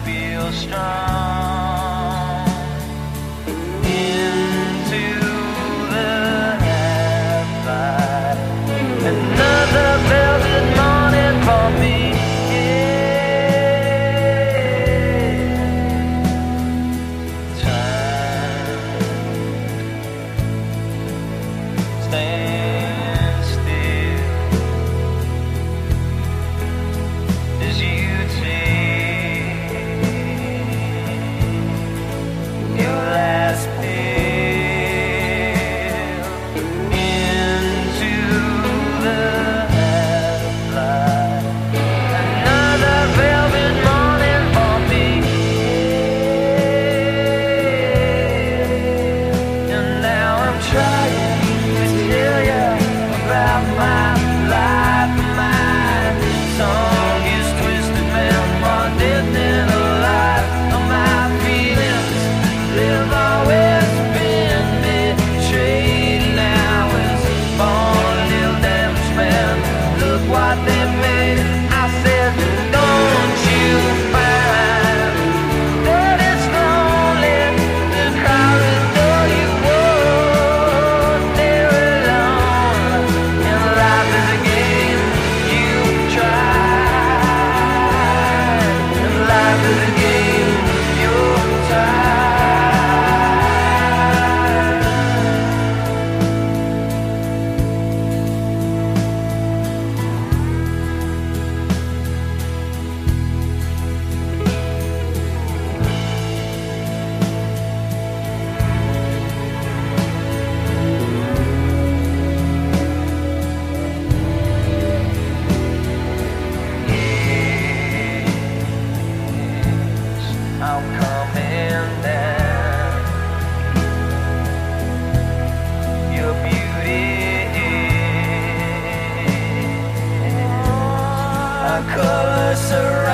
feel strong. Into the half-light, another velvet morning for me. Stand still as you take your last pill into the half-light. Another velvet morning for me, and now I'm trying tell you about my life. My song is twisted, man, more dead than alive. My feelings have always been betrayed. Now it's born a little damaged man. Look what they made. I said, don't you find that it's lonely to cry as though you were there alone? And life is a game you try, and life is a game you're tired. I'm coming down. Your beauty is a color surround.